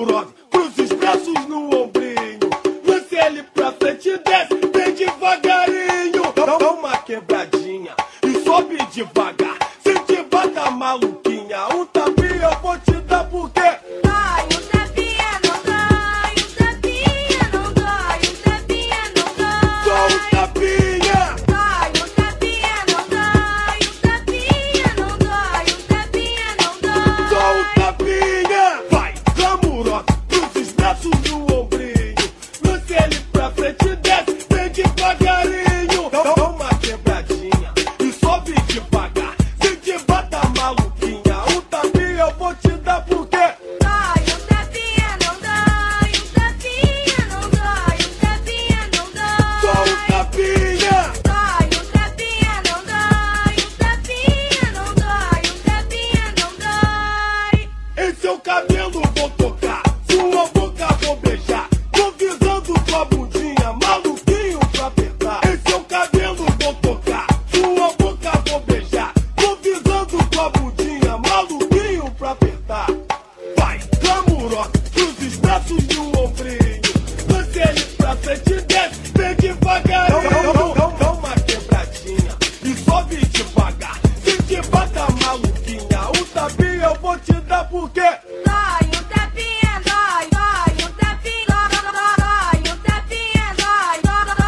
glamurosa, cruza os braços no ombrinho, lance ele pra frente e desce bem devagarinho. Dá uma quebradinha e sobe devagar, se te bata maluquinha, um tapinha eu vou te dar porque Dói, um tapinha não dói, um tapinha não dói, um tapinha não dói. só um tapinha. Dói, um tapinha não dói, um tapinha não dói, um tapinha não dói. Só um tapinha, vai, glamurosa, cruza os braços no ombrinho, lance ele pra frente e desce bem devagarinho. Dá uma quebradinha e sobe devagar, se te bata maluquinha, um tapinha eu vou te dar porque Dói, um tapinha não dói, um tapinha não dói, um tapinha não dói. só um tapinha. Dói, um tapinha não dói, um tapinha não dói, um tapinha não dói. Em seu cabelo vou tocar, sua boca vou beijar, tô visando sua bundinha, maluquinho pra apertar. Em seu cabelo vou tocar, sua boca vou beijar, tô visando sua bundinha, maluquinho pra apertar. Vai, glamurosa, cruza os braços no ombrinho, lance ele pra frente e desce bem devagarinho. Dá uma quebradinha e sobe devagar, se te bata maluquinha, um tapinha eu vou te dar porque Dói, um tapinha dói, dói, um tapinha dói, um tapinha dói, dói, um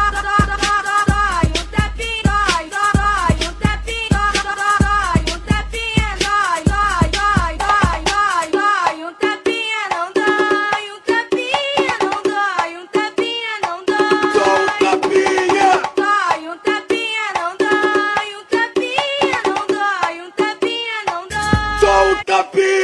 tapinha dói, dói, um tapinha dói, um tapinha dói, dói, um tapinha não dói, um tapinha não dói, um tapinha não dói. só um tapinha. Dói, um tapinha não dói, um tapinha não dói, um tapinha não dói. Só um tapinha.